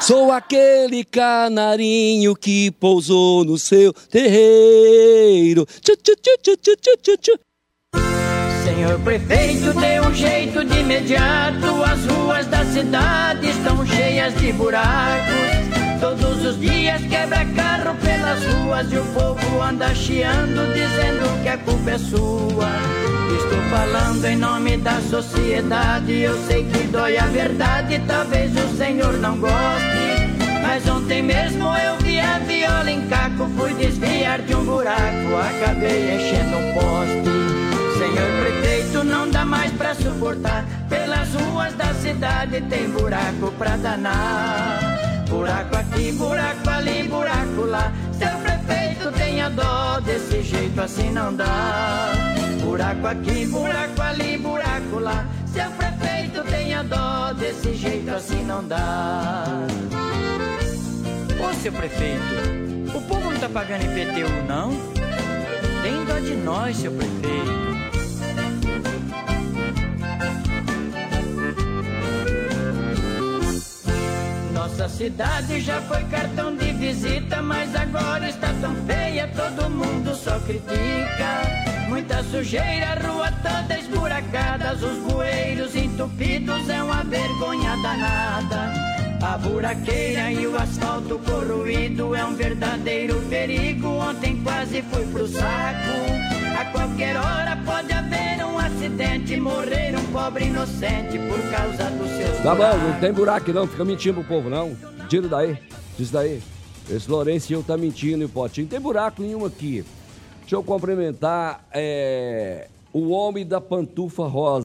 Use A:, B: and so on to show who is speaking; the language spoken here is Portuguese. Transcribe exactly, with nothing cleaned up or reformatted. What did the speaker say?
A: Sou aquele canarinho que pousou no seu terreiro. Tchu, tchu, tchu, tchu, tchu, tchu, tchu.
B: Senhor prefeito, dê um jeito de imediato. As ruas da cidade estão cheias de buracos. Todos os dias quebra carro pelas ruas e o povo anda chiando, dizendo que a culpa é sua. Estou falando em nome da sociedade. Eu sei que dói a verdade, talvez o senhor não goste, mas ontem mesmo eu vi a viola em caco. Fui desviar de um buraco, acabei enchendo um poste. Senhor prefeito, não dá mais pra suportar. Pelas ruas da cidade tem buraco pra danar. Buraco aqui, buraco ali, buraco lá. Seu prefeito, tenha dó, desse jeito assim não dá. Buraco aqui, buraco ali, buraco lá. Seu prefeito, tenha dó, desse jeito assim não dá. Ô seu prefeito, o povo não tá pagando I P T U não? Tem dó de nós, seu prefeito. Nossa cidade já foi cartão de visita, mas agora está tão feia, todo mundo só critica. Muita sujeira, a rua toda esburacada, os bueiros entupidos, é uma vergonha danada. A buraqueira e o asfalto corroído é um verdadeiro perigo. Ontem quase fui pro saco. A qualquer hora pode haver um acidente, morrer um pobre inocente por causa dos seus
A: Tá
B: buracos.
A: bom, não tem buraco não, fica mentindo pro povo não. Tira daí, diz daí. Esse Lourencinho tá mentindo, Potinho. Não tem buraco nenhum aqui. Deixa eu cumprimentar é, o homem da pantufa rosa.